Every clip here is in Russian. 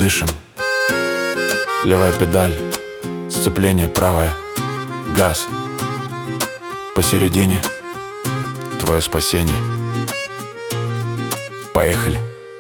дышим. Левая педаль, сцепление правое, газ. Посередине твое спасение. Поехали.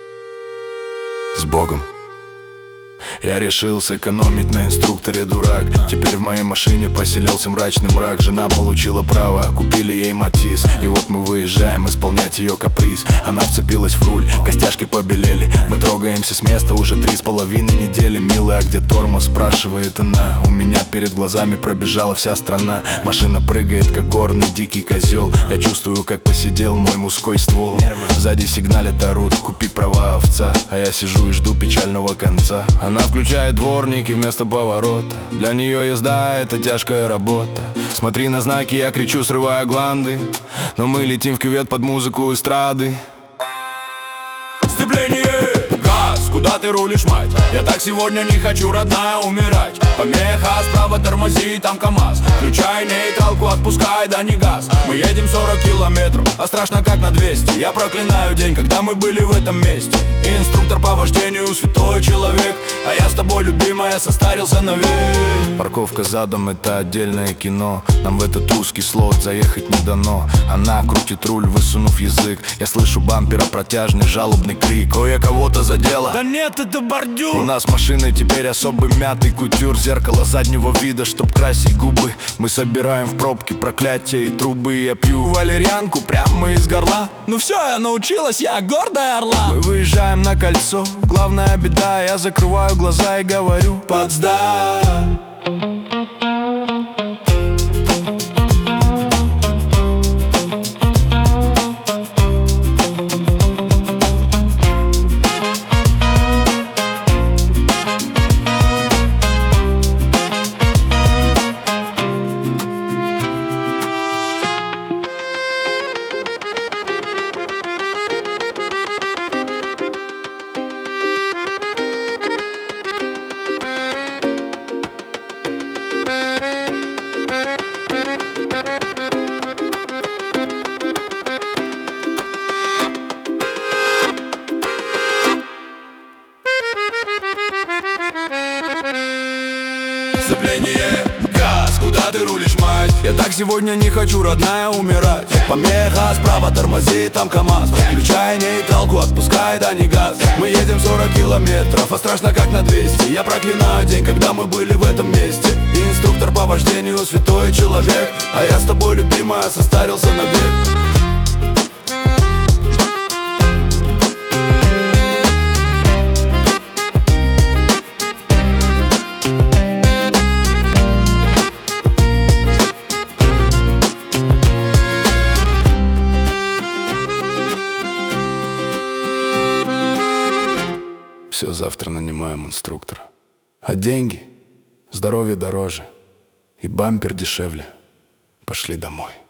С Богом. Я решил сэкономить на инструкторе, дурак. Теперь в моей машине поселился мрачный мрак. Жена получила право, купили ей Матис. И вот мы выезжаем исполнять ее каприз. Она вцепилась в руль, костяшки побелели. Мы трогаемся с места уже 3,5 недели. Милая, где тормоз, спрашивает она. У меня перед глазами пробежала вся страна. Машина прыгает, как горный дикий козел. Я чувствую, как посидел мой мужской ствол. Сзади сигналят, орут, купи права, овца. А я сижу и жду печального конца. Она включает дворники вместо поворота. Для нее езда — это тяжкая работа. Смотри на знаки, я кричу, срывая гланды. Но мы летим в кювет под музыку эстрады. Сцепление, газ, куда ты рулишь, мать? Я так сегодня не хочу, родная, умирать. Помеха, справа тормози, там КамАЗ. Включай нейтралку, отпускай, да не газ. Мы едем 40 километров, а страшно как на 200. Я проклинаю день, когда мы были в этом месте. Инструктор по вождению, святой человек. А я с тобой, любимая, состарился навек. Парковка задом — это отдельное кино. Нам в этот узкий слот заехать не дано. Она крутит руль, высунув язык. Я слышу бампера протяжный жалобный крик. Ой, я кого-то задела. Да нет, это бордюр. У нас с машиной теперь особый мятый кутюр. Зеркало заднего вида, чтоб красить губы. Мы собираем в пробке проклятия и трубы. Я пью валерьянку прямо из горла. Ну все, я научилась, я гордая орла. Мы выезжаем на кольцо, главная беда. Я закрываю глаза и говорю: Потсдам. Сцепление, газ, куда ты рулишь, мать? Я так сегодня не хочу, родная, умирать. Помеха, справа тормози, там КамАЗ. Включай нейтралку, отпускай, да не газ. Мы едем 40 километров, а страшно как на 200. Я проклинаю день, когда мы были в этом месте. Инструктор по вождению, святой человек. А я с тобой, любимая, состарился навек. Все, завтра нанимаем инструктора. А деньги, здоровье дороже и бампер дешевле. Пошли домой.